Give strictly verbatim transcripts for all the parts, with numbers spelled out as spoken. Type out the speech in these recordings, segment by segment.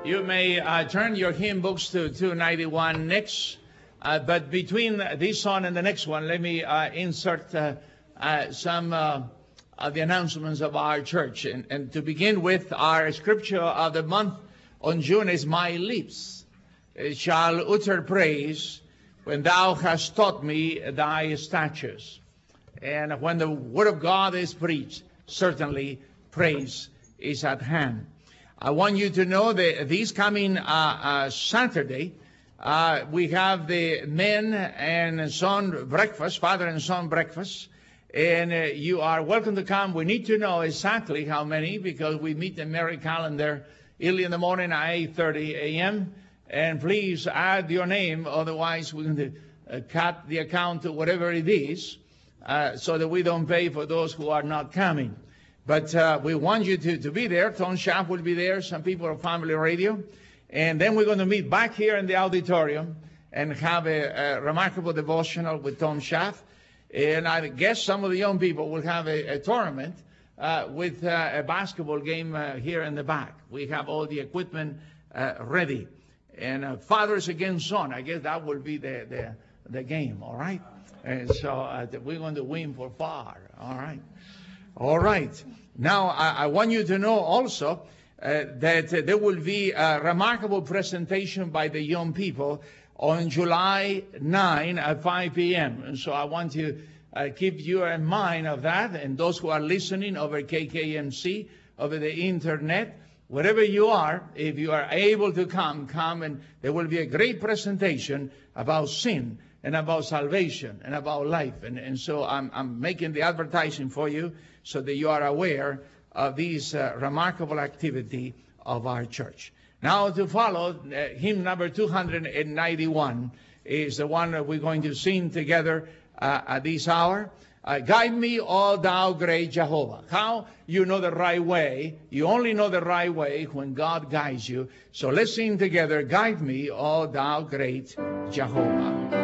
You may uh, turn your hymn books to two ninety-one next, uh, but between this one and the next one, let me uh, insert uh, uh, some uh, of the announcements of our church. And, and to begin with, our scripture of the month on June is, "My lips shall utter praise when thou hast taught me thy statutes." And when the word of God is preached, certainly praise is at hand. I want you to know that this coming uh, uh, Saturday, uh, we have the men and son breakfast, father and son breakfast, and uh, you are welcome to come. We need to know exactly how many, because we meet the Mary calendar early in the morning at eight thirty a m And please add your name, otherwise we're going to uh, cut the account to whatever it is, uh, so that we don't pay for those who are not coming. But uh, we want you to, to be there. Tom Schaff will be there. Some people are Family Radio. And then we're going to meet back here in the auditorium and have a, a remarkable devotional with Tom Schaff. And I guess some of the young people will have a, a tournament uh, with uh, a basketball game uh, here in the back. We have all the equipment uh, ready. And uh, fathers against son, I guess that will be the, the, the game, all right? And so uh, we're going to win for far, all right? All right. Now, I, I want you to know also uh, that uh, there will be a remarkable presentation by the young people on July ninth at five p m And so I want to uh, keep you in mind of that, and those who are listening over K K M C, over the internet, wherever you are, if you are able to come, come, and there will be a great presentation about sin and about salvation and about life. And, and so I'm, I'm making the advertising for you so that you are aware of this uh, remarkable activity of our church. Now to follow, uh, hymn number two ninety-one is the one that we're going to sing together uh, at this hour. Uh, Guide me, O thou great Jehovah. How you know the right way? You only know the right way when God guides you. So let's sing together, Guide me, O thou great Jehovah.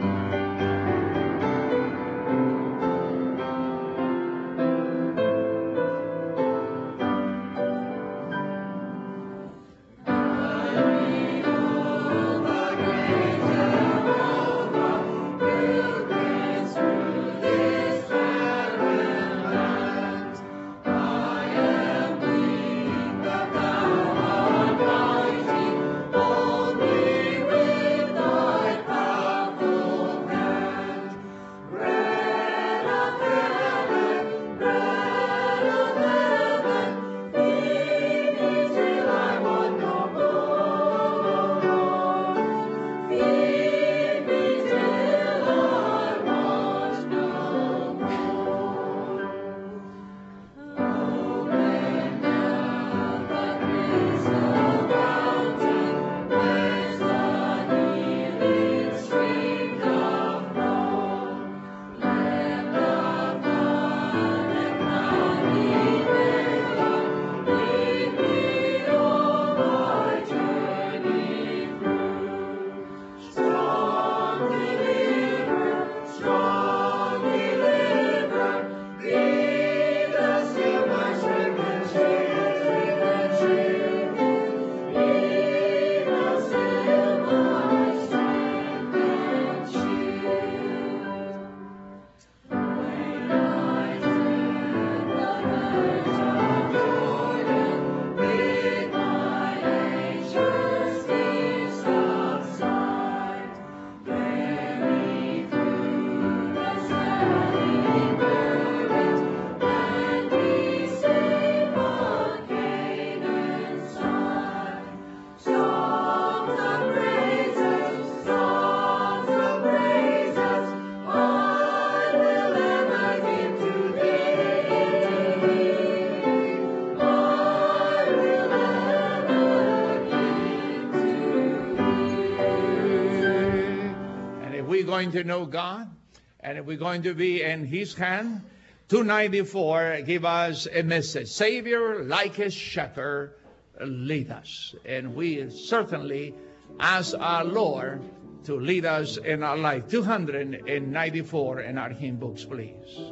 Going to know God, and if we're going to be in His hand, two ninety-four give us a message. Savior, like a shepherd, lead us. And we certainly ask our Lord to lead us in our life. two ninety-four in our hymn books, please.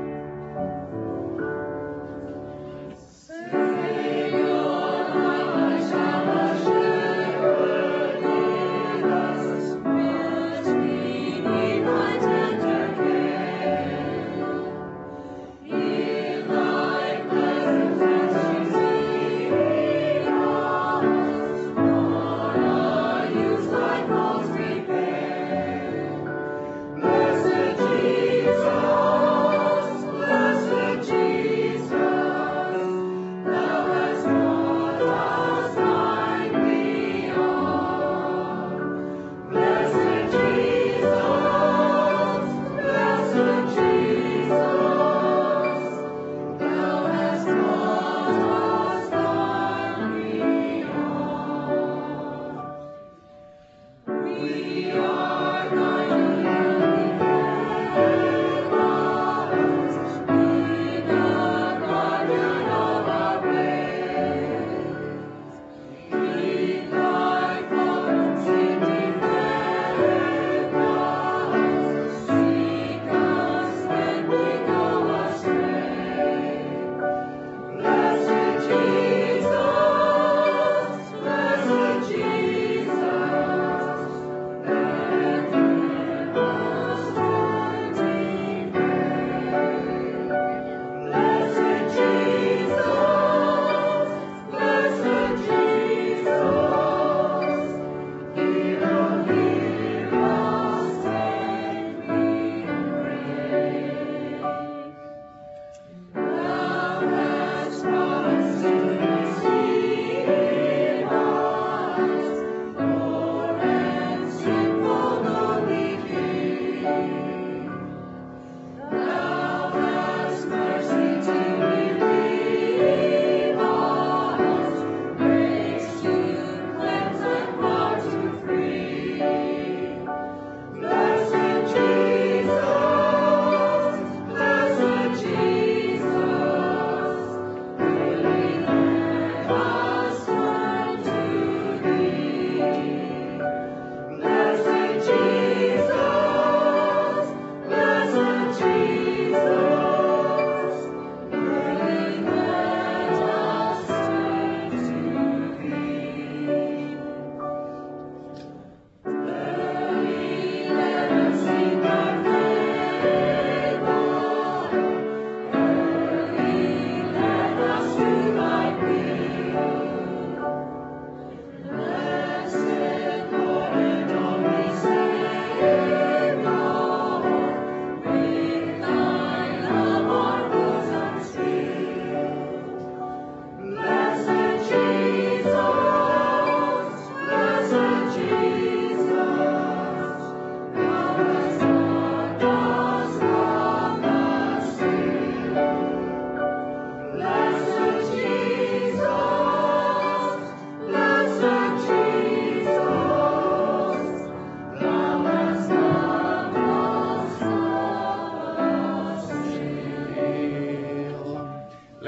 Savior,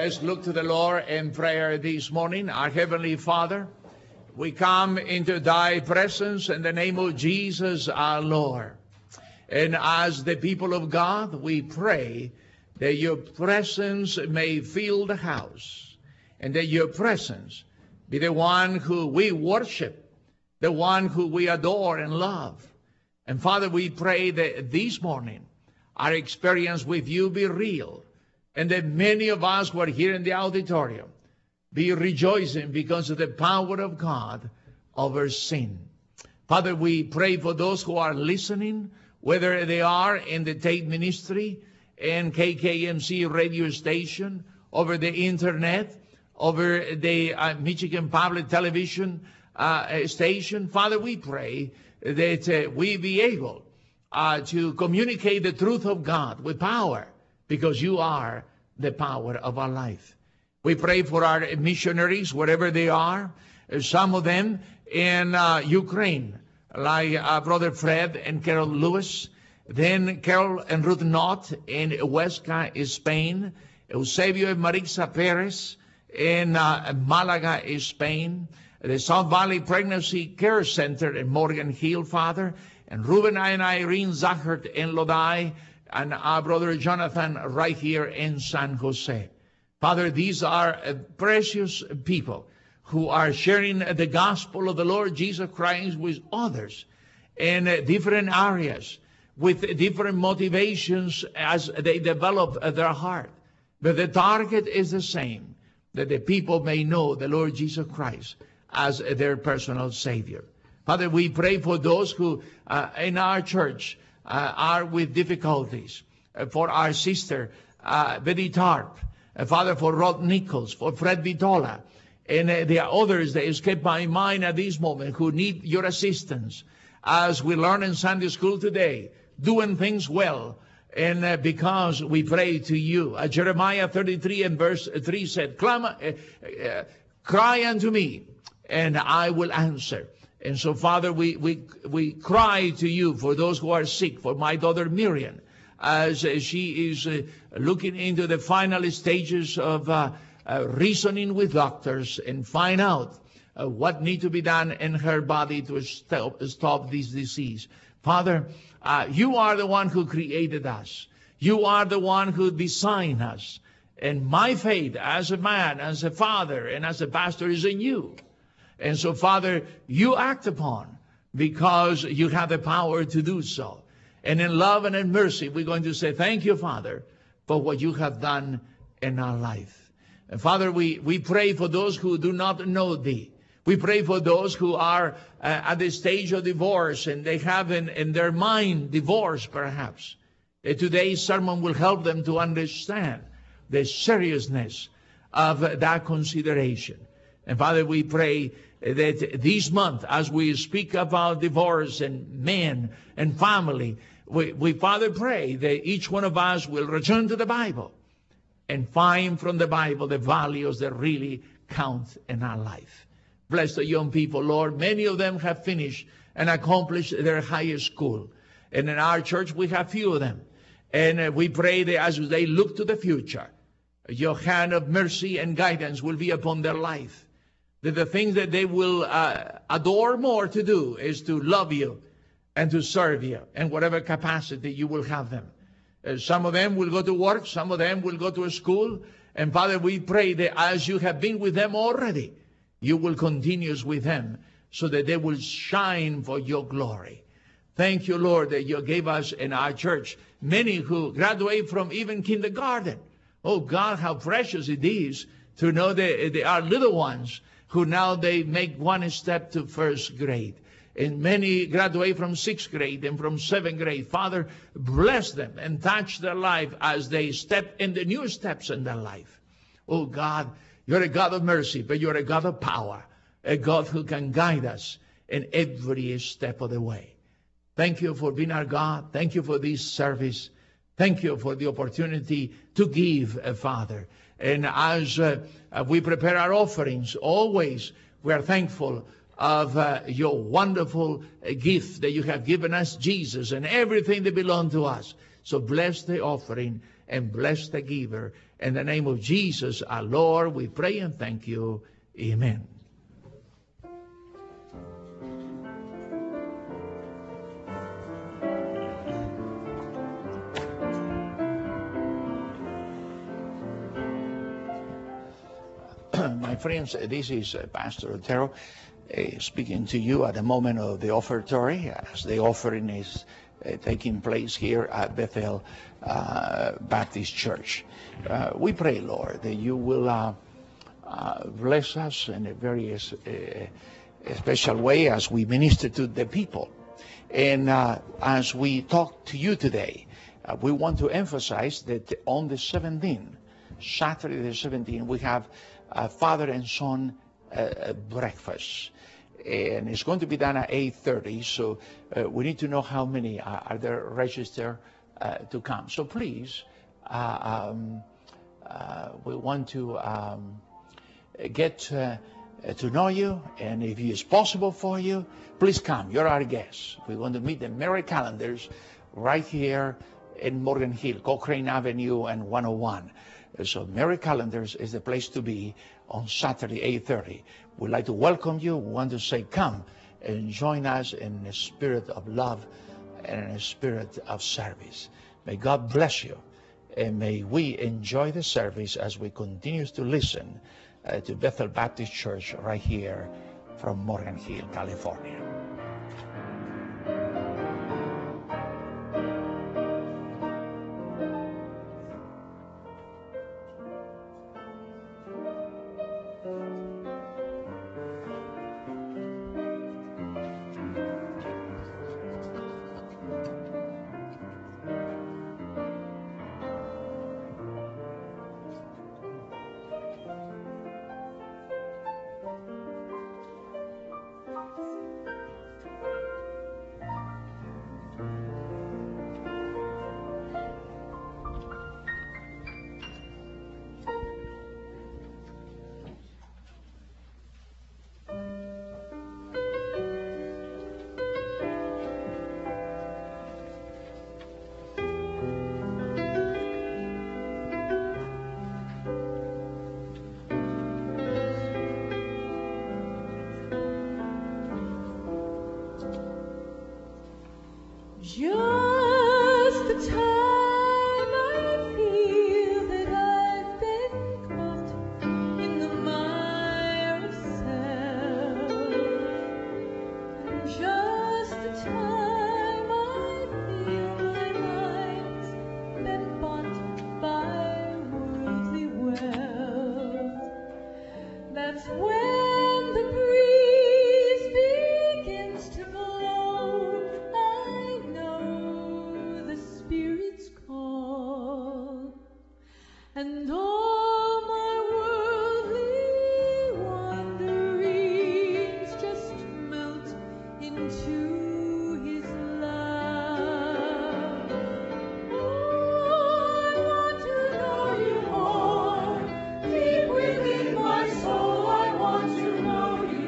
Let's look to the Lord in prayer this morning. Our Heavenly Father, we come into thy presence in the name of Jesus our Lord. And as the people of God, we pray that your presence may fill the house, and that your presence be the one who we worship, the one who we adore and love. And Father, we pray that this morning our experience with you be real, and that many of us who are here in the auditorium be rejoicing because of the power of God over sin. Father, we pray for those who are listening, whether they are in the Tate Ministry and K K M C radio station, over the internet, over the uh, Michigan Public Television uh, station. Father, we pray that uh, we be able uh, to communicate the truth of God with power, because you are the power of our life. We pray for our missionaries, wherever they are, some of them in uh, Ukraine, like uh, Brother Fred and Carol Lewis, then Carol and Ruth Knott in Huesca, Spain, Eusebio and Marisa Perez in uh, Malaga, Spain, the South Valley Pregnancy Care Center in Morgan Hill, Father, and Ruben and Irene Zachert in Lodi, and our brother Jonathan right here in San Jose. Father, these are uh, precious people who are sharing the gospel of the Lord Jesus Christ with others in uh, different areas, with different motivations as they develop uh, their heart. But the target is the same, that the people may know the Lord Jesus Christ as uh, their personal Savior. Father, we pray for those who uh, in our church uh, are with difficulties, uh, for our sister uh, Betty Tarp, uh, Father, for Rod Nichols, for Fred Vitola, and uh, there are others that escape my mind at this moment who need your assistance. As we learn in Sunday school today, doing things well, and uh, because we pray to you. Uh, Jeremiah thirty-three and verse three said, Clam- uh, uh, cry unto me, and I will answer. And so, Father, we, we, we cry to you for those who are sick, for my daughter Miriam, as uh, she is uh, looking into the final stages of uh, uh, reasoning with doctors and find out uh, what needs to be done in her body to stop, stop this disease. Father, uh, you are the one who created us. You are the one who designed us. And my faith as a man, as a father, and as a pastor is in you. And so, Father, you act upon because you have the power to do so. And in love and in mercy, we're going to say, thank you, Father, for what you have done in our life. And Father, we, we pray for those who do not know thee. We pray for those who are uh, at the stage of divorce, and they have in, in their mind divorce, perhaps. Uh, today's sermon will help them to understand the seriousness of uh, that consideration. And Father, we pray that this month, as we speak about divorce and men and family, we, we, Father, pray that each one of us will return to the Bible and find from the Bible the values that really count in our life. Bless the young people, Lord. Many of them have finished and accomplished their higher school. And in our church, we have few of them. And uh, we pray that as they look to the future, your hand of mercy and guidance will be upon their life. That the things that they will uh, adore more to do is to love you and to serve you in whatever capacity you will have them. Uh, some of them will go to work. Some of them will go to a school. And Father, we pray that as you have been with them already, you will continue with them so that they will shine for your glory. Thank you, Lord, that you gave us in our church many who graduate from even kindergarten. Oh, God, how precious it is to know that they are little ones who now they make one step to first grade. And many graduate from sixth grade and from seventh grade. Father, bless them and touch their life as they step in the new steps in their life. Oh, God, you're a God of mercy, but you're a God of power, a God who can guide us in every step of the way. Thank you for being our God. Thank you for this service. Thank you for the opportunity to give, uh, Father. And as uh, uh, we prepare our offerings, always we are thankful of uh, your wonderful uh, gift that you have given us, Jesus, and everything that belongs to us. So bless the offering and bless the giver In the name of Jesus, our Lord, we pray and thank you. Amen. My friends, this is uh, Pastor Otero uh, speaking to you at the moment of the offertory, as the offering is uh, taking place here at Bethel uh, Baptist Church. Uh, we pray, Lord, that you will uh, uh, bless us in a very uh, special way as we minister to the people. And uh, as we talk to you today, uh, we want to emphasize that on the seventeenth, Saturday the seventeenth, we have Uh, father and son uh, breakfast, and it's going to be done at eight thirty, so uh, we need to know how many are, are there registered uh, to come. So please, uh, um, uh, we want to um, get uh, to know you, and if it is possible for you, please come. You're our guests. We want to meet the Mary Calendars right here in Morgan Hill, Cochrane Avenue and one oh one. So Mary Calendars is the place to be on Saturday, eight thirty. We'd like to welcome you. We want to say, come and join us in a spirit of love and in a spirit of service. May God bless you, and may we enjoy the service as we continue to listen uh, to Bethel Baptist Church right here from Morgan Hill, California. Just the time I feel that I've been caught in the mire of self, and just the time I feel my mind's been bought by worldly wealth, that's when the breeze begins to blow. I know the Spirit's call, and all my worldly wanderings just melt into His love. Oh, I want to know You more, deep within my soul. I want to know You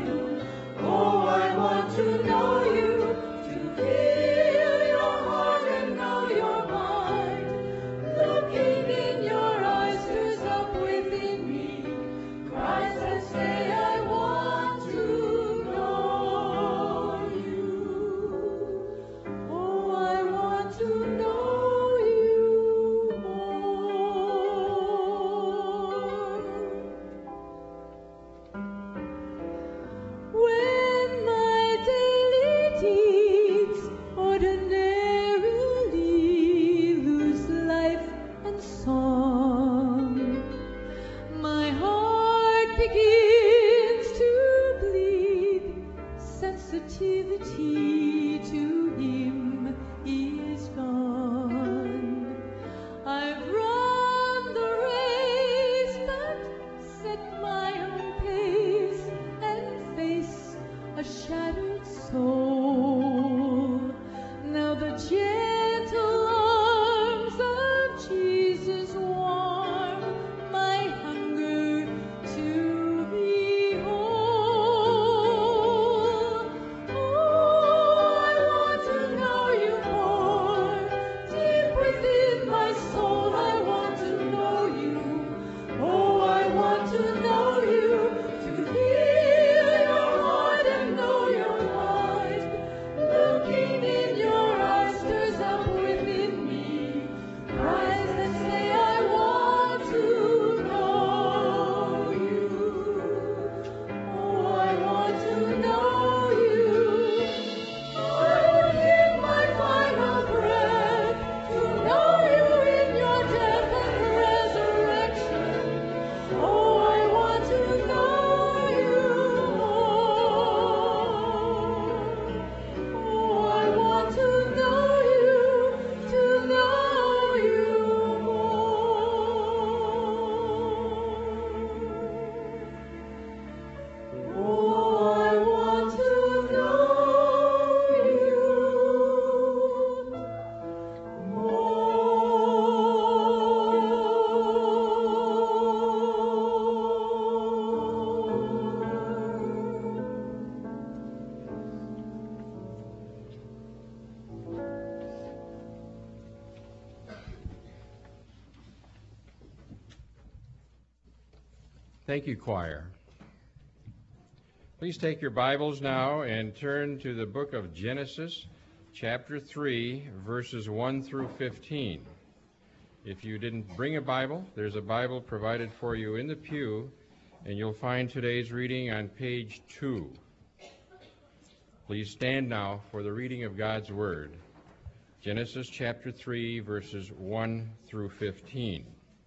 Thank you, choir. Please take your Bibles now and turn to the book of Genesis, chapter three, verses one through fifteen. If you didn't bring a Bible, there's a Bible provided for you in the pew, and you'll find today's reading on page two. Please stand now for the reading of God's Word. Genesis chapter three, verses one through fifteen.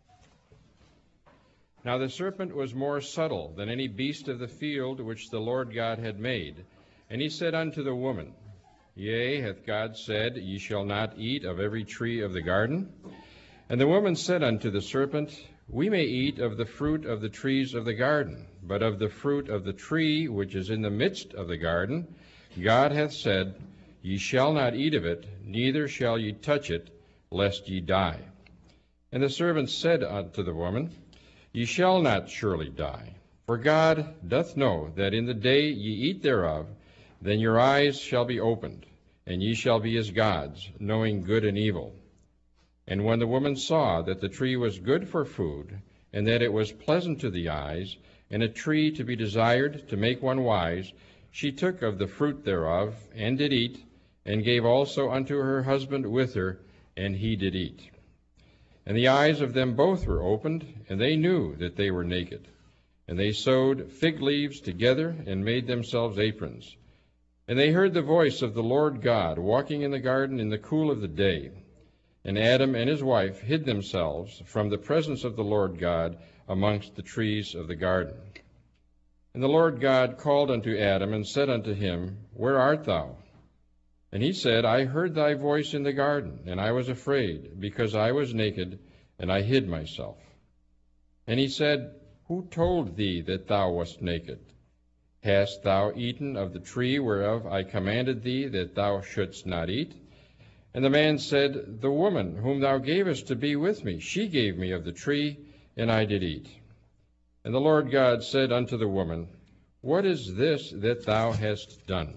Now the serpent was more subtle than any beast of the field which the Lord God had made. And he said unto the woman, Yea, hath God said, Ye shall not eat of every tree of the garden? And the woman said unto the serpent, We may eat of the fruit of the trees of the garden, but of the fruit of the tree which is in the midst of the garden, God hath said, Ye shall not eat of it, neither shall ye touch it, lest ye die. And the serpent said unto the woman, Ye shall not surely die. For God doth know that in the day ye eat thereof, then your eyes shall be opened, and ye shall be as gods, knowing good and evil. And when the woman saw that the tree was good for food, and that it was pleasant to the eyes, and a tree to be desired to make one wise, she took of the fruit thereof, and did eat, and gave also unto her husband with her, and he did eat. And the eyes of them both were opened, and they knew that they were naked. And they sewed fig leaves together, and made themselves aprons. And they heard the voice of the Lord God walking in the garden in the cool of the day. And Adam and his wife hid themselves from the presence of the Lord God amongst the trees of the garden. And the Lord God called unto Adam, and said unto him, Where art thou? And he said, I heard thy voice in the garden, and I was afraid, because I was naked, and I hid myself. And he said, Who told thee that thou wast naked? Hast thou eaten of the tree whereof I commanded thee that thou shouldst not eat? And the man said, The woman whom thou gavest to be with me, she gave me of the tree, and I did eat. And the Lord God said unto the woman, What is this that thou hast done?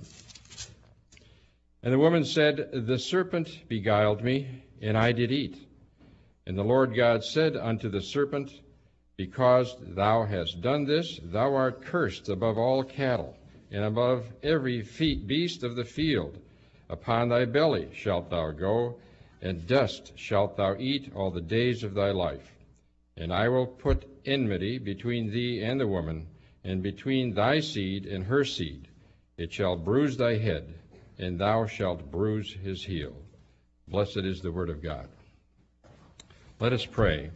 And the woman said, The serpent beguiled me, and I did eat. And the Lord God said unto the serpent, Because thou hast done this, thou art cursed above all cattle, and above every beast of the field. Upon thy belly shalt thou go, and dust shalt thou eat all the days of thy life. And I will put enmity between thee and the woman, and between thy seed and her seed. It shall bruise thy head, and thou shalt bruise his heel. Blessed is the word of God. Let us pray.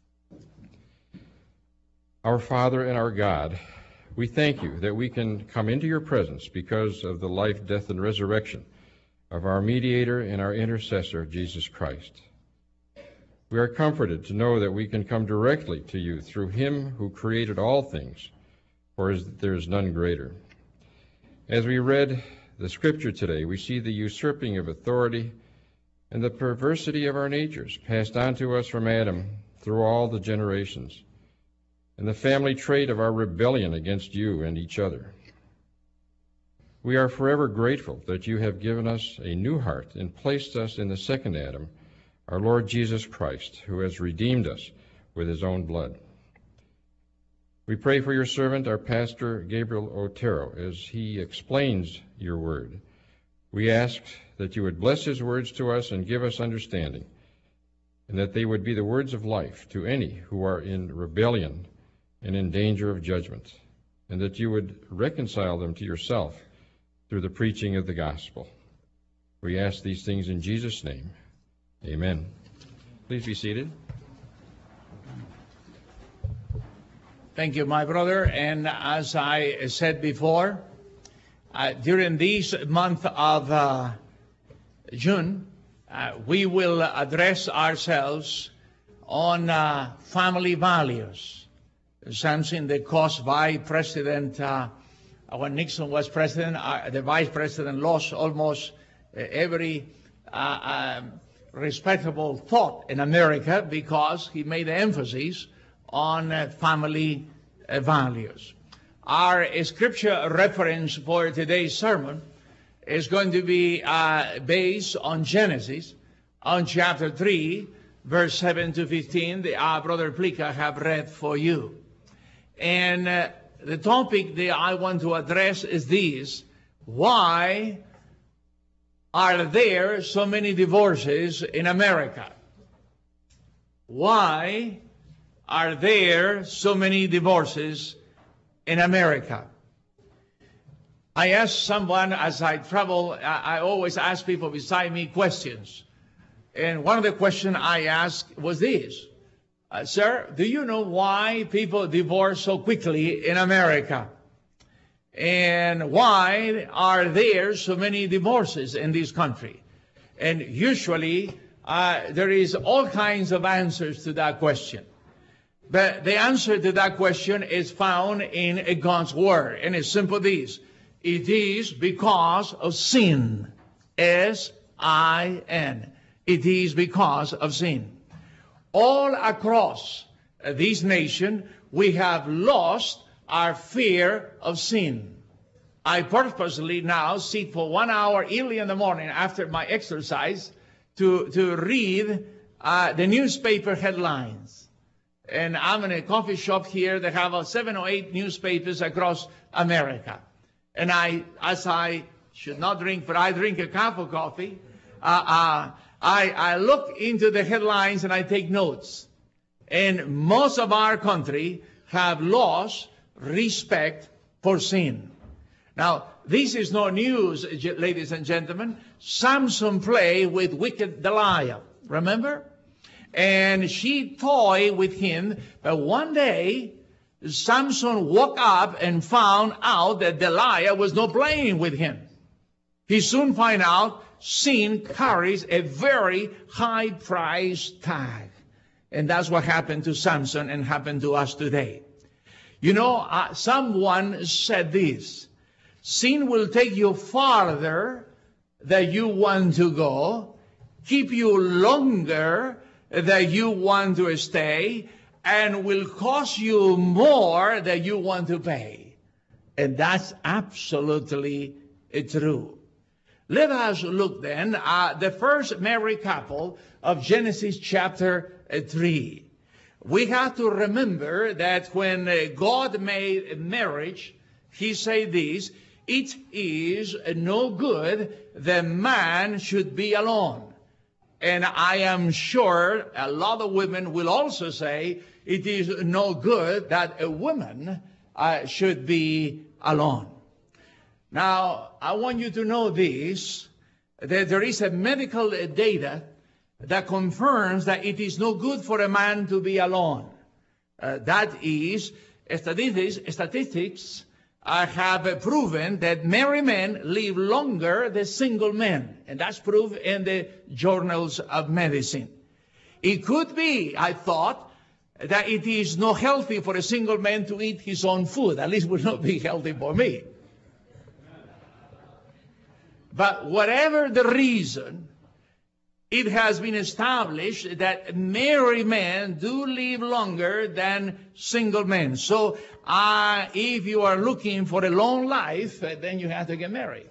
Our Father and our God, we thank you that we can come into your presence because of the life, death, and resurrection of our mediator and our intercessor, Jesus Christ. We are comforted to know that we can come directly to you through him who created all things, for there is none greater. As we read the scripture today, we see the usurping of authority and the perversity of our natures passed on to us from Adam through all the generations, and the family trait of our rebellion against you and each other. We are forever grateful that you have given us a new heart and placed us in the second Adam, our Lord Jesus Christ, who has redeemed us with his own blood. We pray for your servant, our pastor, Gabriel Otero, as he explains your word. We ask that you would bless his words to us and give us understanding, and that they would be the words of life to any who are in rebellion and in danger of judgment, and that you would reconcile them to yourself through the preaching of the gospel. We ask these things in Jesus' name. Amen. Please be seated. Thank you, my brother. And as I said before, uh, during this month of uh, June, uh, we will address ourselves on uh, family values, something that caused by President, uh, when Nixon was president, uh, the vice president lost almost uh, every uh, um, respectable thought in America because he made emphasis on uh, family uh, values. Our uh, scripture reference for today's sermon is going to be uh, based on Genesis, on chapter three, verse seven to fifteen, that our brother Plika have read for you. And uh, the topic that I want to address is this: why are there so many divorces in America? Why are there so many divorces in America? I asked someone as I travel, I, I always ask people beside me questions. And one of the questions I asked was this: uh, Sir, do you know why people divorce so quickly in America? And why are there so many divorces in this country? And usually uh, there is all kinds of answers to that question. But the answer to that question is found in God's Word. And it's simple this: it is because of sin. S I N. It is because of sin. All across this nation, we have lost our fear of sin. I purposely now sit for one hour early in the morning after my exercise to, to read uh, the newspaper headlines. And I'm in a coffee shop here that have uh, seven or eight newspapers across America. And I, as I should not drink, but I drink a cup of coffee, uh, uh, I, I look into the headlines and I take notes. And most of our country have lost respect for sin. Now, this is no news, ladies and gentlemen. Samson played with wicked Delilah, remember? And she toyed with him, but one day, Samson woke up and found out that Delilah was not playing with him. He soon found out sin carries a very high price tag. And that's what happened to Samson and happened to us today. You know, uh, someone said this: sin will take you farther than you want to go, keep you longer than you want to stay, and will cost you more than you want to pay. And that's absolutely true. Let us look then at the first married couple of Genesis chapter three. We have to remember that when God made marriage, he said this: it is no good that man should be alone. And I am sure a lot of women will also say it is no good that a woman uh, should be alone. Now, I want you to know this, that there is a medical data that confirms that it is no good for a man to be alone. Uh, that is, statistics, statistics uh, have proven that married men live longer than single men. And that's proved in the journals of medicine. It could be, I thought, that it is not healthy for a single man to eat his own food. At least it would not be healthy for me. But whatever the reason, it has been established that married men do live longer than single men. So uh, if you are looking for a long life, uh, then you have to get married.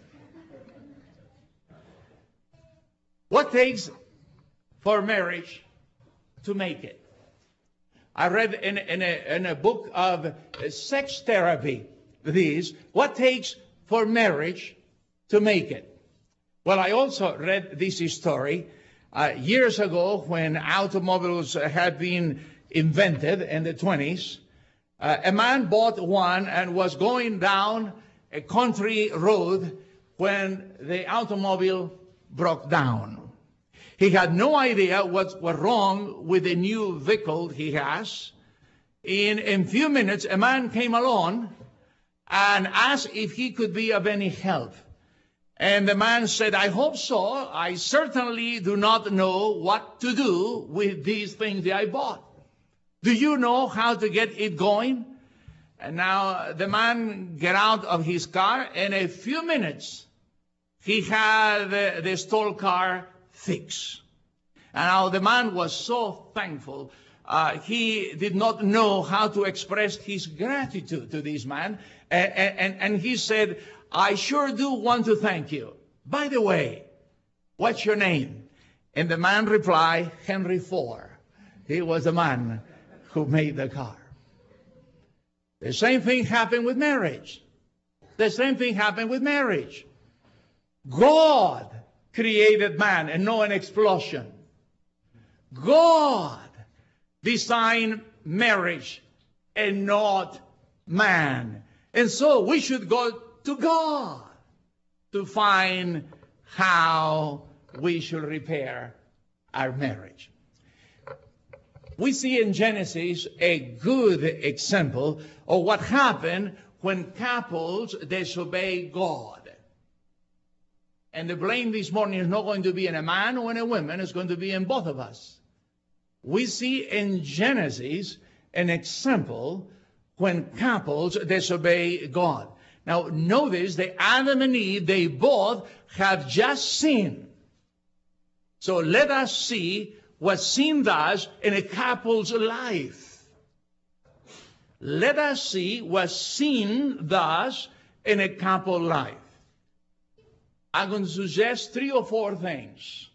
What takes for marriage to make it? I read in, in, a, in a book of uh, sex therapy this: what takes for marriage to make it? Well, I also read this story uh, years ago when automobiles uh, had been invented in the twenties. Uh, a man bought one and was going down a country road when the automobile broke down. He had no idea what was wrong with the new vehicle he has. In a few minutes, a man came along and asked if he could be of any help. And the man said, I hope so. I certainly do not know what to do with these things that I bought. Do you know how to get it going? And now the man got out of his car. In a few minutes, he had the, the stalled car fixed. And now the man was so thankful. Uh, he did not know how to express his gratitude to this man. And, and, and he said, I sure do want to thank you. By the way, what's your name? And the man replied, Henry Ford. He was the man who made the car. The same thing happened with marriage. The same thing happened with marriage. God created man and not an explosion. God designed marriage and not man. And so we should go to God to find how we should repair our marriage. We see in Genesis a good example of what happened when couples disobey God. And the blame this morning is not going to be in a man or in a woman, it's going to be in both of us. We see in Genesis an example when couples disobey God. Now notice that Adam and Eve, they both have just sinned. So let us see what sin does in a couple's life. Let us see what sin does in a couple's life. I'm going to suggest three or four things.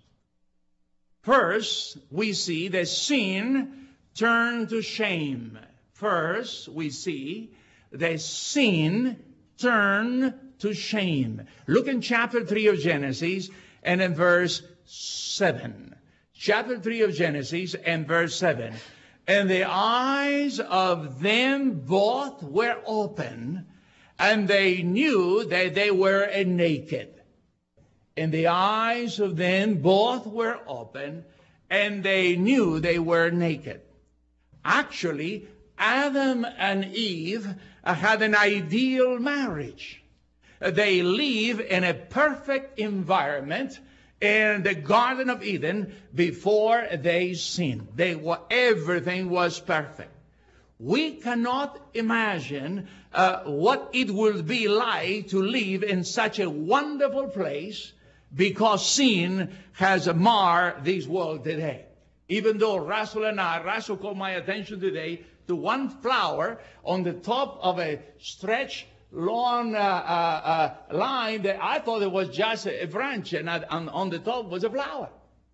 First, we see that sin turned to shame. First, we see that sin turned to shame. Look in chapter three of Genesis and in verse seven. Chapter three of Genesis and verse seven. And the eyes of them both were open, and they knew that they were naked. And the eyes of them both were open, and they knew they were naked. Actually, Adam and Eve had an ideal marriage. They live in a perfect environment in the Garden of Eden before they sinned. They were, everything was perfect. We cannot imagine uh, what it would be like to live in such a wonderful place, because sin has marred this world today. Even though Russell and I, Russell called my attention today to one flower on the top of a stretch long uh, uh, uh, line that I thought it was just a branch, and I, on, on the top was a flower.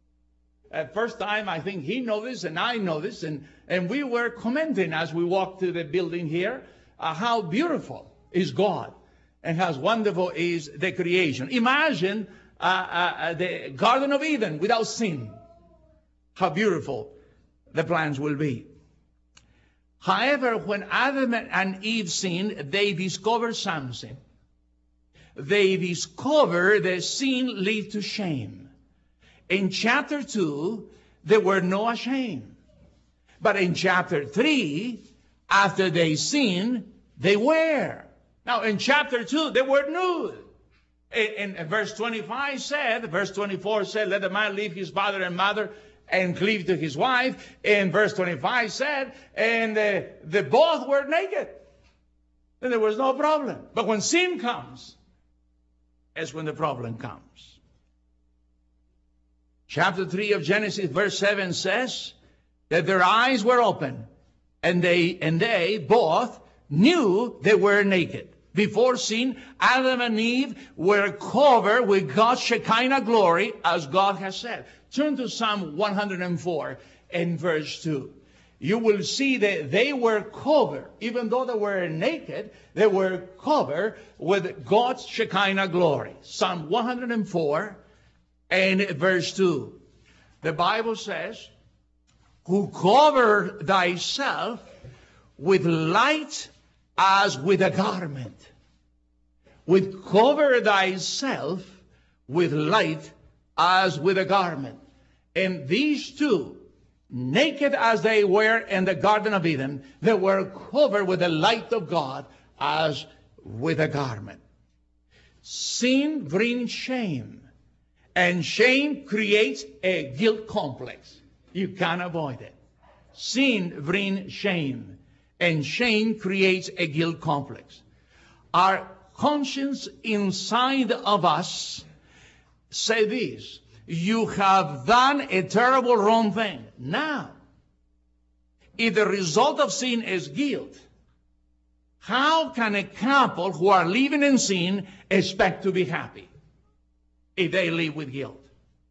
At first time, I think he noticed and I noticed, and, and we were commenting as we walked to the building here, uh, how beautiful is God and how wonderful is the creation. Imagine uh, uh, the Garden of Eden without sin. How beautiful the plants will be. However, when Adam and Eve sinned, they discovered something. They discovered that sin leads to shame. In chapter two, they were not ashamed. But in chapter three, after they sinned, they were. Now, in chapter two, they were nude. In, in verse twenty-five said, verse twenty-four said, let the man leave his father and mother and cleave to his wife. In verse twenty-five said, and uh, the both were naked. Then there was no problem. But when sin comes, that's when the problem comes. Chapter three of Genesis, verse seven says that their eyes were open, and they and they both knew they were naked. Before sin, Adam and Eve were covered with God's Shekinah glory, as God has said. Turn to Psalm one hundred four and verse two. You will see that they were covered, even though they were naked, they were covered with God's Shekinah glory. Psalm one hundred four and verse two. The Bible says, who cover thyself with light as with a garment. With cover thyself with light as with a garment. And these two, naked as they were in the Garden of Eden, they were covered with the light of God as with a garment. Sin brings shame. And shame creates a guilt complex. You can't avoid it. Sin brings shame. And shame creates a guilt complex. Our conscience inside of us say this: you have done a terrible wrong thing. Now, if the result of sin is guilt, how can a couple who are living in sin expect to be happy if they live with guilt?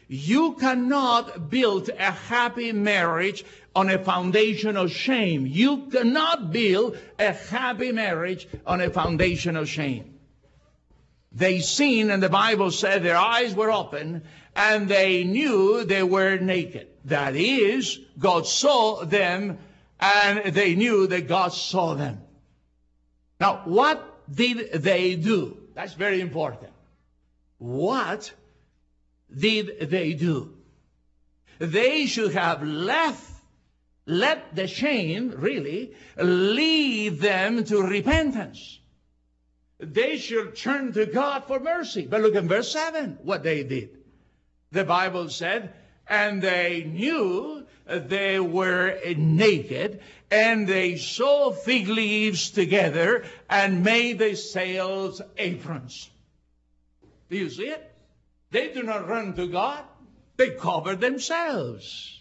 You cannot build a happy marriage on a foundation of shame. You cannot build a happy marriage on a foundation of shame. They seen, and the Bible said their eyes were open, and they knew they were naked. That is, God saw them, and they knew that God saw them. Now, what did they do? That's very important. What did they do? They should have left, let the shame, really, lead them to repentance. They should turn to God for mercy. But look at verse seven, what they did. The Bible said, and they knew they were naked, and they sewed fig leaves together and made themselves aprons. Do you see it? They do not run to God. They cover themselves.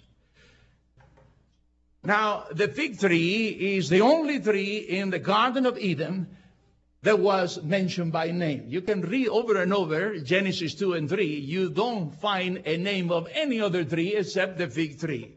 Now, the fig tree is the only tree in the Garden of Eden that was mentioned by name. You can read over and over Genesis two and three. You don't find a name of any other tree except the fig tree.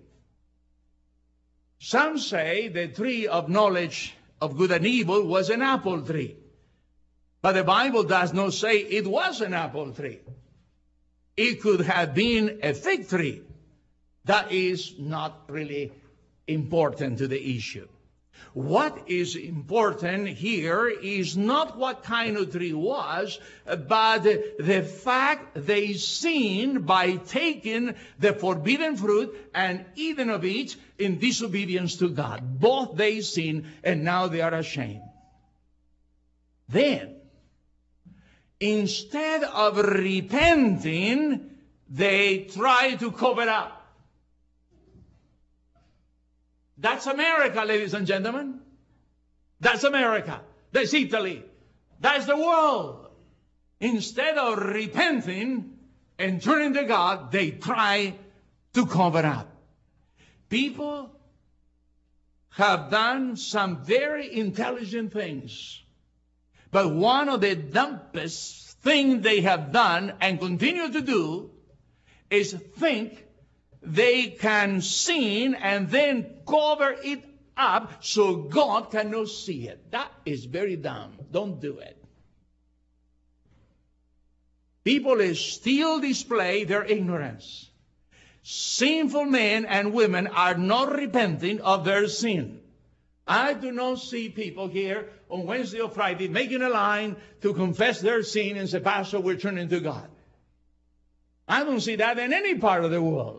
Some say the tree of knowledge of good and evil was an apple tree. But the Bible does not say it was an apple tree. It could have been a fig tree. That is not really important to the issue. What is important here is not what kind of tree was, but the fact they seen by taking the forbidden fruit and eating of it in disobedience to God. Both they seen, and now they are ashamed. Then, instead of repenting, they try to cover up. That's America, ladies and gentlemen. That's America. That's Italy. That's the world. Instead of repenting and turning to God, they try to cover up. People have done some very intelligent things. But one of the dumbest things they have done and continue to do is think they can sin and then cover it up so God cannot see it. That is very dumb. Don't do it. People still display their ignorance. Sinful men and women are not repenting of their sin. I do not see people here on Wednesday or Friday making a line to confess their sin and say, Pastor, we're turning to God. I don't see that in any part of the world.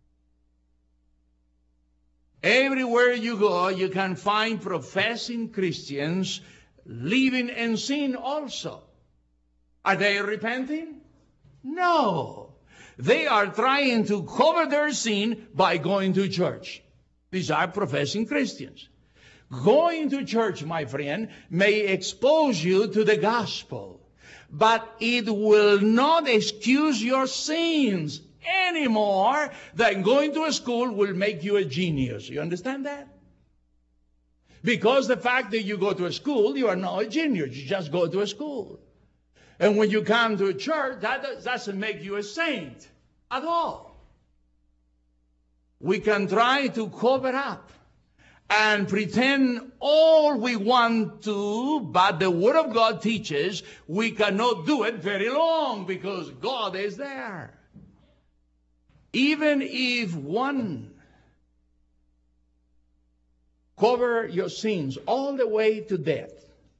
Everywhere you go, you can find professing Christians living in sin also. Are they repenting? No. They are trying to cover their sin by going to church. These are professing Christians. Going to church, my friend, may expose you to the gospel, but it will not excuse your sins any more than going to a school will make you a genius. You understand that? Because the fact that you go to a school, you are not a genius. You just go to a school. And when you come to a church, that doesn't make you a saint at all. We can try to cover up and pretend all we want to, but the Word of God teaches we cannot do it very long because God is there. Even if one cover your sins all the way to death,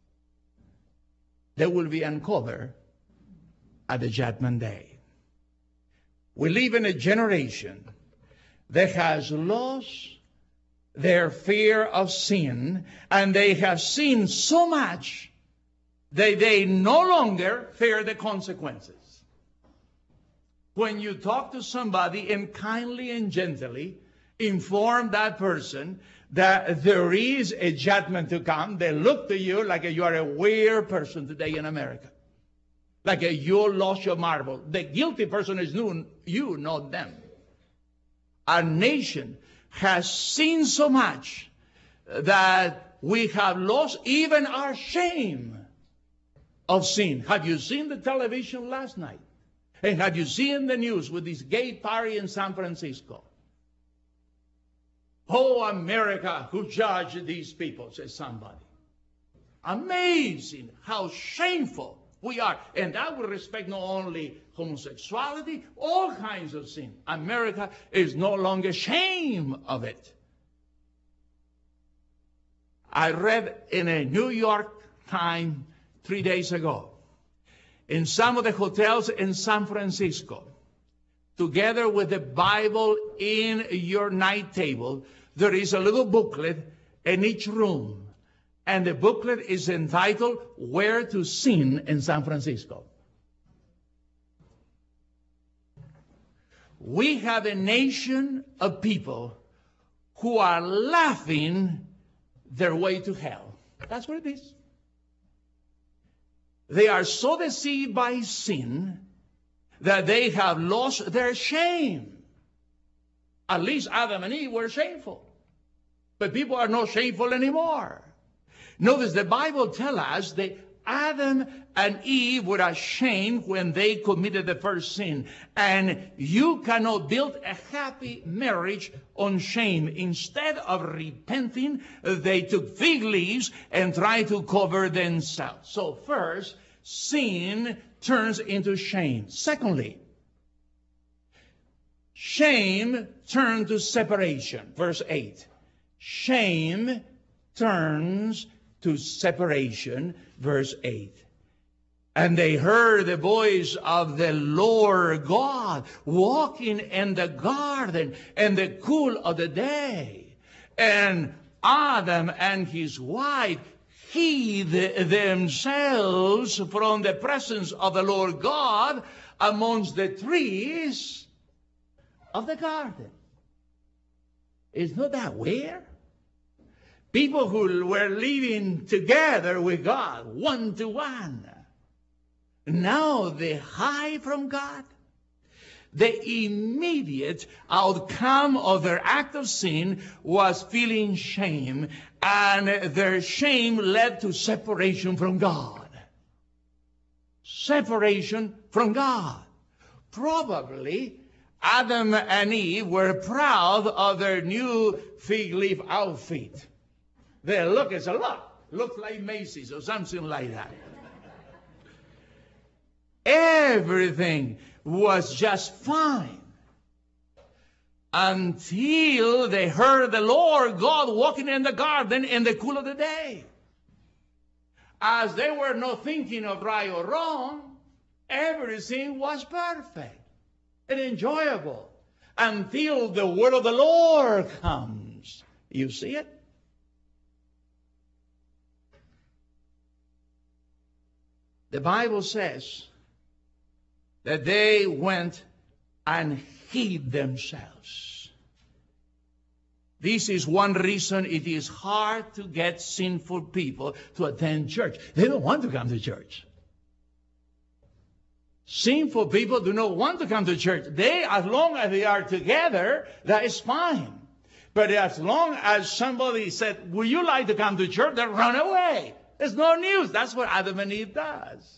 they will be uncovered at the judgment day. We live in a generation that has lost their fear of sin, and they have sinned so much that they no longer fear the consequences. When you talk to somebody and kindly and gently inform that person that there is a judgment to come, they look to you like you are a weird person today in America. Like a, you lost your marble. The guilty person is you, not them. Our nation has sinned so much that we have lost even our shame of sin. Have you seen the television last night? And have you seen the news with this gay party in San Francisco? Oh, America, who judged these people, says somebody. Amazing how shameful we are. And that would respect not only homosexuality, all kinds of sin. America is no longer ashamed of it. I read in a New York Times three days ago, in some of the hotels in San Francisco, together with the Bible in your night table, there is a little booklet in each room. And the booklet is entitled, Where to Sin in San Francisco. We have a nation of people who are laughing their way to hell. That's what it is. They are so deceived by sin that they have lost their shame. At least Adam and Eve were shameful. But people are not shameful anymore. Notice the Bible tells us that Adam and Eve were ashamed when they committed the first sin. And you cannot build a happy marriage on shame. Instead of repenting, they took fig leaves and tried to cover themselves. So first, sin turns into shame. Secondly, shame turned to separation. Verse eight. Shame turns to separation. Verse eight. And they heard the voice of the Lord God walking in the garden in the cool of the day. And Adam and his wife hid themselves from the presence of the Lord God amongst the trees of the garden. Is not that weird? People who were living together with God, one to one. Now they hide from God. The immediate outcome of their act of sin was feeling shame, and their shame led to separation from God. Separation from God. Probably Adam and Eve were proud of their new fig leaf outfit. They look, it's a look, looks like Macy's or something like that. Everything was just fine until they heard the Lord God walking in the garden in the cool of the day. As they were not thinking of right or wrong, everything was perfect and enjoyable until the word of the Lord comes. You see it? The Bible says that they went and hid themselves. This is one reason it is hard to get sinful people to attend church. They don't want to come to church. Sinful people do not want to come to church. They, as long as they are together, that is fine. But as long as somebody said, would you like to come to church? They run away. It's no news. That's what Adam and Eve does.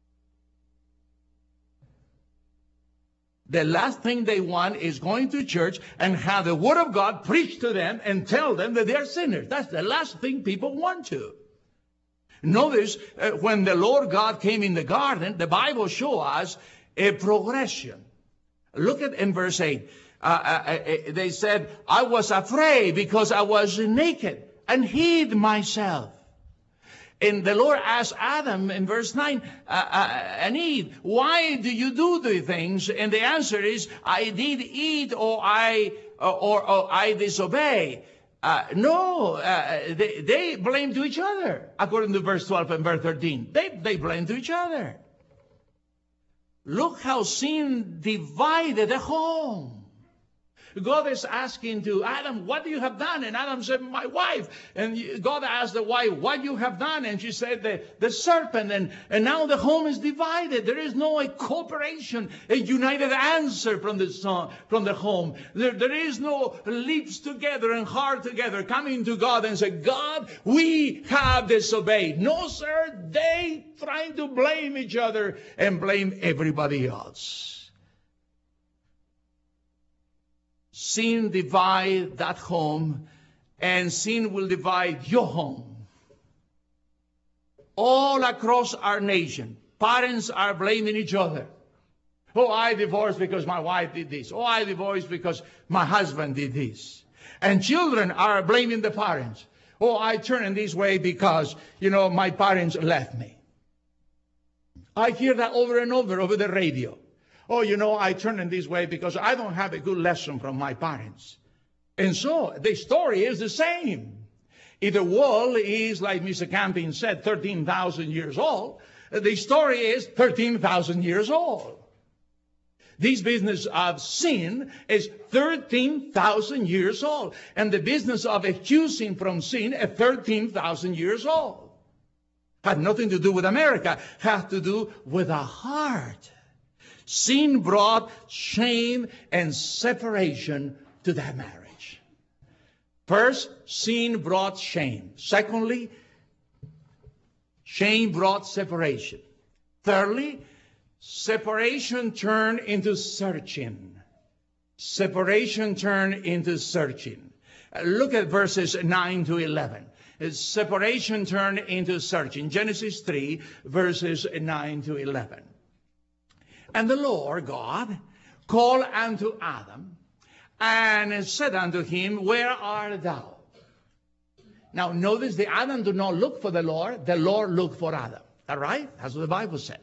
The last thing they want is going to church and have the Word of God preached to them and tell them that they are sinners. That's the last thing people want to. Notice uh, when the Lord God came in the garden, the Bible shows us a progression. Look at in verse eight. Uh, uh, uh, they said, I was afraid because I was naked and hid myself. And the Lord asked Adam in verse nine uh, uh, and Eve, why do you do these things? And the answer is, I did eat or I uh, or, or I disobey. Uh, no, uh, they, they blame to each other, according to verse twelve and verse thirteen. They, they blame to each other. Look how sin divided the home. God is asking to Adam, what do you have done? And Adam said, my wife. And God asked the wife, what you have done? And she said, the, the serpent. And, and now the home is divided. There is no a cooperation, a united answer from the son, from the home. There, there is no lips together and heart together coming to God and say, God, we have disobeyed. No, sir, they trying to blame each other and blame everybody else. Sin divide that home, and sin will divide your home. All across our nation, parents are blaming each other. Oh, I divorced because my wife did this. Oh, I divorced because my husband did this. And children are blaming the parents. Oh, I turned this way because, you know, my parents left me. I hear that over and over over the radio. Oh, you know, I turned in this way because I don't have a good lesson from my parents. And so the story is the same. If the world is, like Mister Camping said, thirteen thousand years old, the story is thirteen thousand years old. This business of sin is thirteen thousand years old. And the business of accusing from sin is thirteen thousand years old. Had nothing to do with America. Had to do with our heart. Sin brought shame and separation to that marriage. First, sin brought shame. Secondly, shame brought separation. Thirdly, separation turned into searching. Separation turned into searching. Uh, look at verses nine to eleven. Uh, separation turned into searching. Genesis three, verses nine to eleven. And the Lord God called unto Adam and said unto him, where art thou? Now notice the Adam did not look for the Lord. The Lord looked for Adam. All right? That's what the Bible said.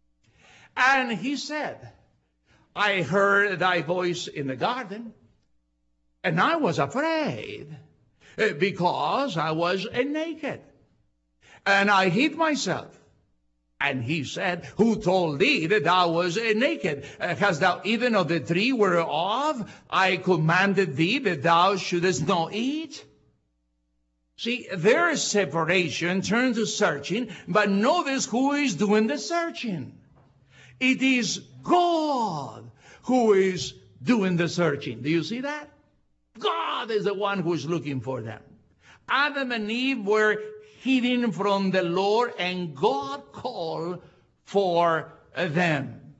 And he said, I heard thy voice in the garden, and I was afraid because I was naked. And I hid myself. And he said, who told thee that thou was naked? Uh, hast thou eaten of the tree whereof I commanded thee that thou shouldest not eat? See, their separation turns to searching, but notice who is doing the searching. It is God who is doing the searching. Do you see that? God is the one who is looking for them. Adam and Eve were hidden from the Lord, and God called for them.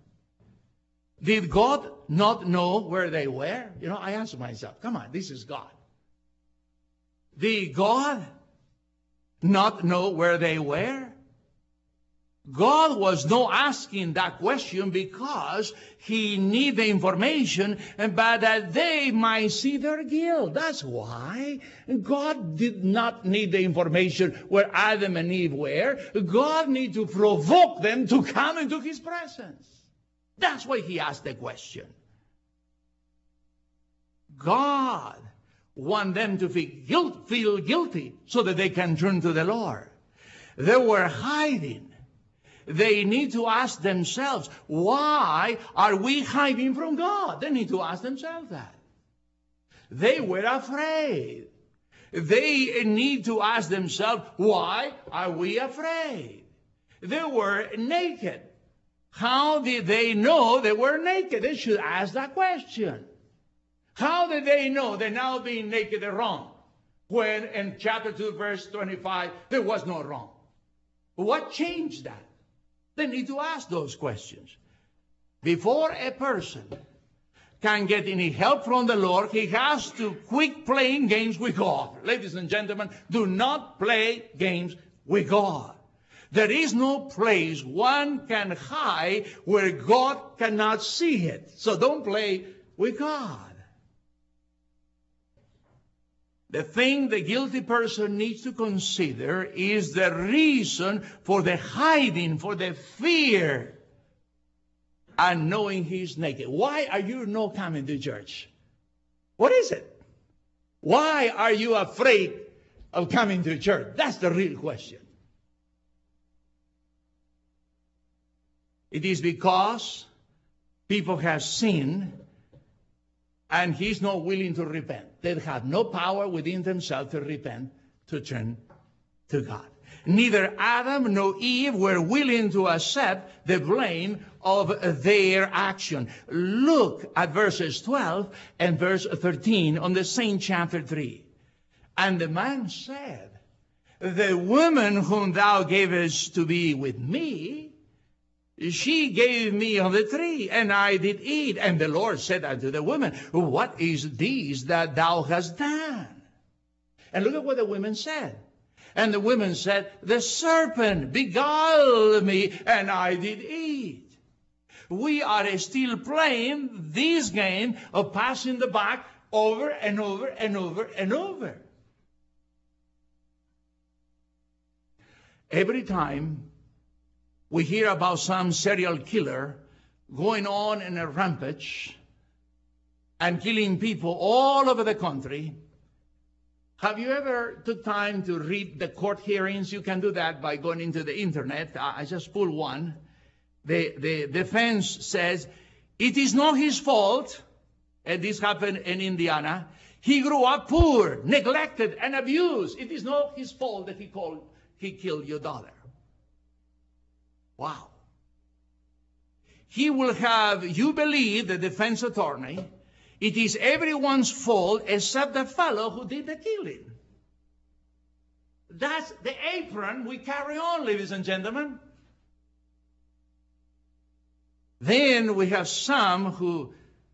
Did God not know where they were? You know, I ask myself, come on, this is God. Did God not know where they were? God was not asking that question because he needed the information, but that they might see their guilt. That's why God did not need the information where Adam and Eve were. God needed to provoke them to come into his presence. That's why he asked the question. God wants them to feel, guilt, feel guilty so that they can turn to the Lord. They were hiding. They need to ask themselves, why are we hiding from God? They need to ask themselves that. They were afraid. They need to ask themselves, why are we afraid? They were naked. How did they know they were naked? They should ask that question. How did they know they're now being naked and wrong? When in chapter two, verse twenty-five, there was no wrong. What changed that? They need to ask those questions. Before a person can get any help from the Lord, he has to quit playing games with God. Ladies and gentlemen, do not play games with God. There is no place one can hide where God cannot see it. So don't play with God. The thing the guilty person needs to consider is the reason for the hiding, for the fear, and knowing he's naked. Why are you not coming to church? What is it? Why are you afraid of coming to church? That's the real question. It is because people have sinned and he's not willing to repent. They have no power within themselves to repent, to turn to God. Neither Adam nor Eve were willing to accept the blame of their action. Look at verses twelve and verse thirteen on the same chapter three. And the man said, the woman whom thou gavest to be with me, she gave me of the tree, and I did eat. And the Lord said unto the woman, what is this that thou hast done? And look at what the woman said. And the woman said, the serpent beguiled me, and I did eat. We are still playing this game of passing the buck over and over and over and over. Every time we hear about some serial killer going on in a rampage and killing people all over the country, have you ever took time to read the court hearings? You can do that by going into the internet. I just pulled one. The, the defense says, it is not his fault, and this happened in Indiana. He grew up poor, neglected, and abused. It is not his fault that he, called, he killed your daughter. Wow. He will have you believe, the defense attorney, it is everyone's fault except the fellow who did the killing. That's the apron we carry on, ladies and gentlemen. Then we have some who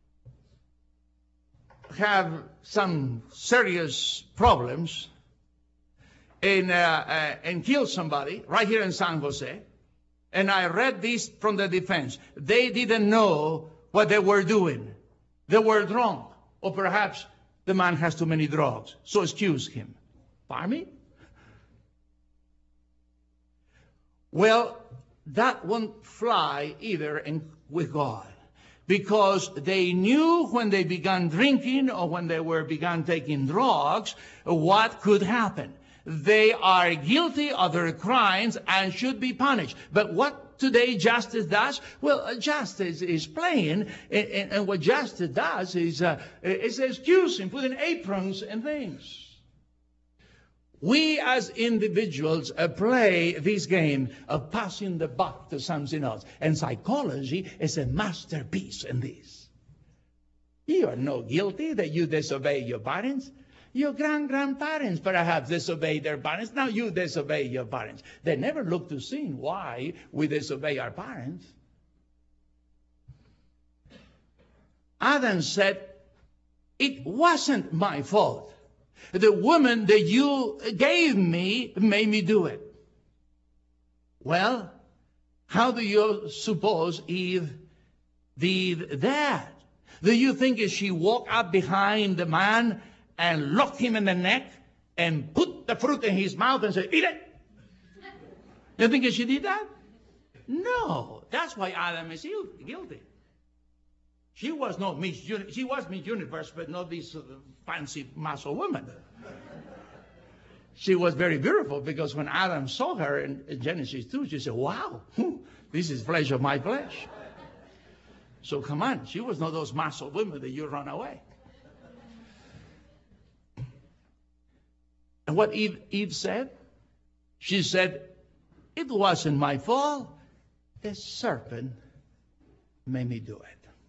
have some serious problems and, uh, uh, and kill somebody right here in San Jose. And I read this from the defense. They didn't know what they were doing. They were drunk. Or perhaps the man has too many drugs. So excuse him. Pardon me? Well, that won't fly either in, with God. Because they knew when they began drinking or when they were began taking drugs, what could happen. They are guilty of their crimes and should be punished. But what today justice does? Well, justice is playing, and, and, and what justice does is, uh, is excusing, putting aprons and things. We as individuals uh, play this game of passing the buck to something else. And psychology is a masterpiece in this. You are not guilty that you disobey your parents. Your grand-grandparents perhaps disobeyed their parents. Now you disobey your parents. They never look to see why we disobey our parents. Adam said, it wasn't my fault. The woman that you gave me made me do it. Well, how do you suppose Eve did that? Do you think she walked up behind the man and locked him in the neck and put the fruit in his mouth and said, eat it? You think she did that? No. That's why Adam is guilty. She was not Miss Uni- she was Miss Universe, but not this uh, fancy muscle woman. She was very beautiful because when Adam saw her in, in Genesis two, she said, wow, this is flesh of my flesh. So come on, she was not those muscle women that you run away. And what Eve, Eve said? She said, it wasn't my fault. The serpent made me do it.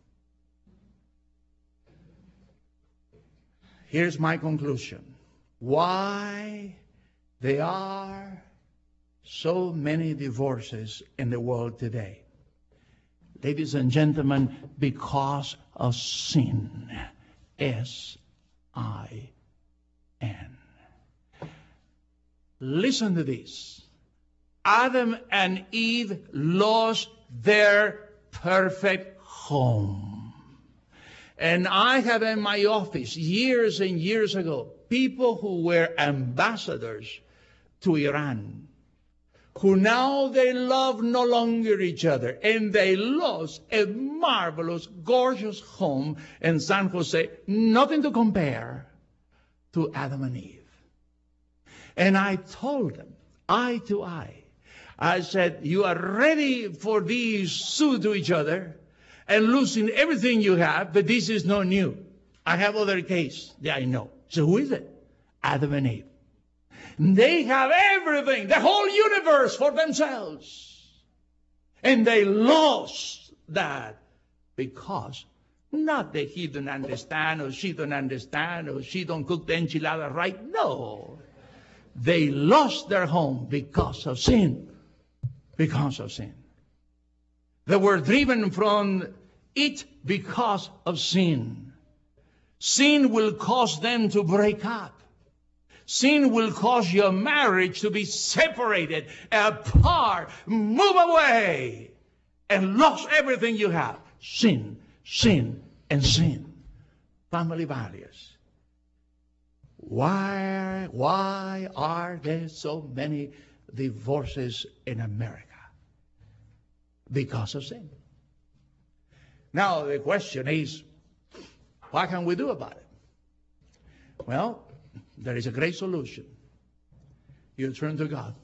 Here's my conclusion. Why there are so many divorces in the world today? Ladies and gentlemen, because of sin. S I N. Listen to this. Adam and Eve lost their perfect home. And I have in my office years and years ago people who were ambassadors to Iran, who now they love no longer each other, and they lost a marvelous, gorgeous home in San Jose, nothing to compare to Adam and Eve. And I told them, eye to eye, I said, you are ready for these sue to each other and losing everything you have, but this is not new. I have other case that I know. So who is it? Adam and Eve. They have everything, the whole universe for themselves. And they lost that because not that he don't understand or she don't understand or she don't cook the enchilada right. No. They lost their home because of sin. Because of sin. They were driven from it because of sin. Sin will cause them to break up. Sin will cause your marriage to be separated, apart, move away, and lost everything you have. Sin, sin, and sin. Family values. Why, why are there so many divorces in America? Because of sin. Now the question is, what can we do about it? Well, there is a great solution. You turn to God.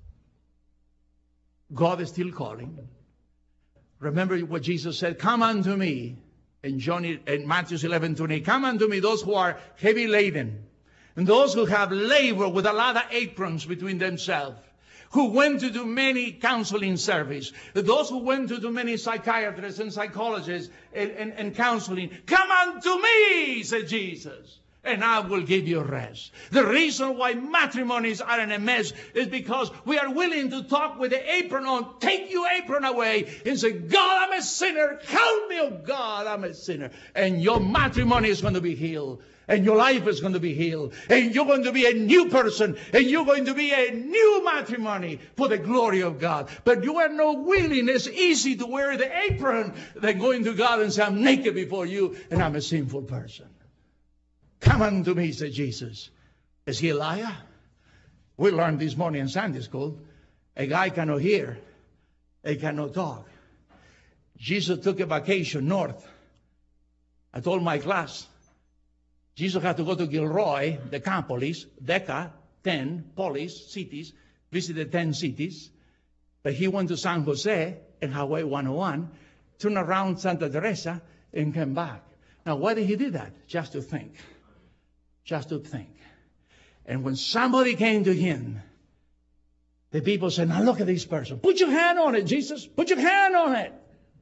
God is still calling. Remember what Jesus said, come unto me, in John in Matthew eleven twenty, come unto me, those who are heavy laden, and those who have labored with a lot of aprons between themselves, who went to do many counseling service, those who went to do many psychiatrists and psychologists and, and, and counseling. Come unto me, said Jesus, and I will give you rest. The reason why matrimonies are in a mess is because we are willing to talk with the apron on, take your apron away, and say, God, I'm a sinner. Help me, oh God, I'm a sinner. And your matrimony is going to be healed. And your life is going to be healed. And you're going to be a new person. And you're going to be a new matrimony for the glory of God. But you are not willing. It's easy to wear the apron than going to God and say, I'm naked before you and I'm a sinful person. Come unto me, said Jesus. Is he a liar? We learned this morning in Sunday school. A guy cannot hear. He cannot talk. Jesus took a vacation north. I told my class, Jesus had to go to Gilroy, Decapolis, Deca, ten, Polis, cities, visited ten cities. But he went to San Jose and Highway one oh one, turned around Santa Teresa, and came back. Now, why did he do that? Just to think. Just to think. And when somebody came to him, the people said, now look at this person. Put your hand on it, Jesus. Put your hand on it.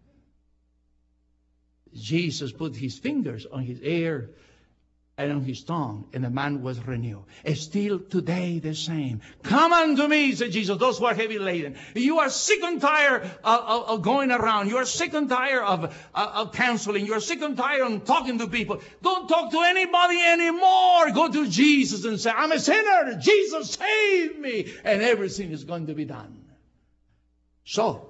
Jesus put his fingers on his ear and on his tongue, and the man was renewed. It's still today the same. Come unto me, said Jesus, those who are heavy laden. You are sick and tired of, of, of going around. You are sick and tired of, of, of counseling. You are sick and tired of talking to people. Don't talk to anybody anymore. Go to Jesus and say, I'm a sinner. Jesus, save me. And everything is going to be done. So,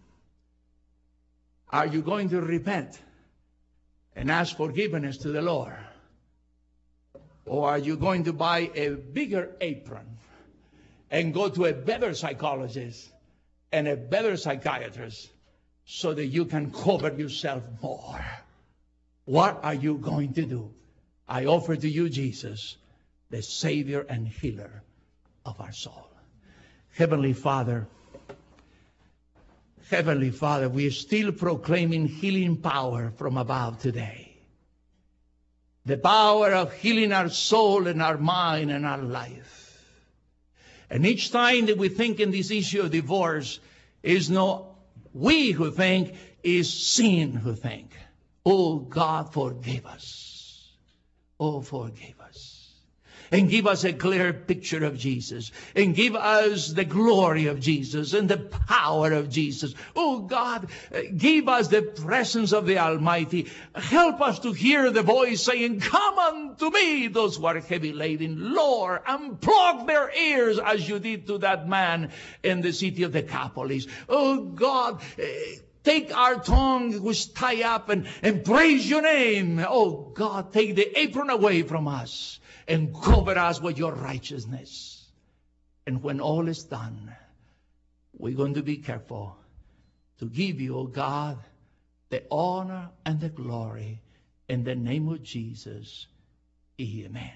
are you going to repent and ask forgiveness to the Lord? Or are you going to buy a bigger apron and go to a better psychologist and a better psychiatrist so that you can cover yourself more? What are you going to do? I offer to you Jesus, the Savior and Healer of our soul. Heavenly Father, Heavenly Father, we are still proclaiming healing power from above today. The power of healing our soul and our mind and our life. And each time that we think in this issue of divorce, is not we who think, is sin who think. Oh God, forgive us. Oh, forgive us. And give us a clear picture of Jesus. And give us the glory of Jesus and the power of Jesus. Oh God, give us the presence of the Almighty. Help us to hear the voice saying, come unto me, those who are heavy laden. Lord, unplug their ears as you did to that man in the city of Decapolis. Oh God, take our tongue which tie up and, and praise your name. Oh God, take the apron away from us and cover us with your righteousness. And when all is done, we're going to be careful to give you, oh God, the honor and the glory in the name of Jesus. Amen.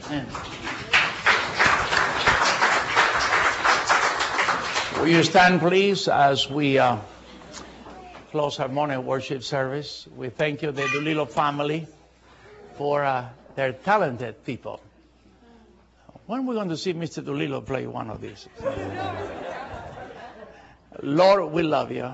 Amen. Will you stand, please, as we uh, close our morning worship service? We thank you, the Dulilo family, for uh, their talented people. When are we going to see Mister Dulilo play one of these? Lord, we love you.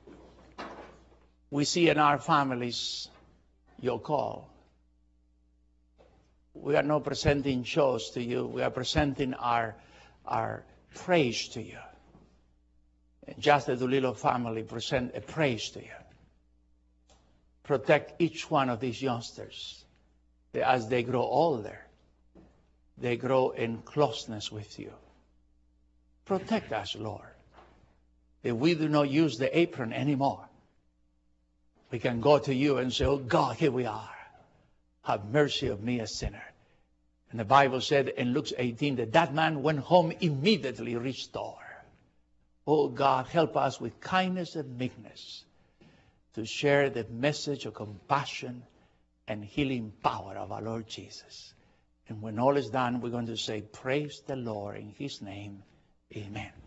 We see in our families your call. We are not presenting shows to you. We are presenting our, our praise to you. Just the Dulilo family present a praise to you. Protect each one of these youngsters that as they grow older, they grow in closeness with you. Protect us, Lord, that we do not use the apron anymore. We can go to you and say, oh God, here we are. Have mercy of me, a sinner. And the Bible said in Luke eighteen that that man went home immediately restored. Oh God, help us with kindness and meekness to share the message of compassion and healing power of our Lord Jesus. And when all is done, we're going to say, praise the Lord in his name. Amen.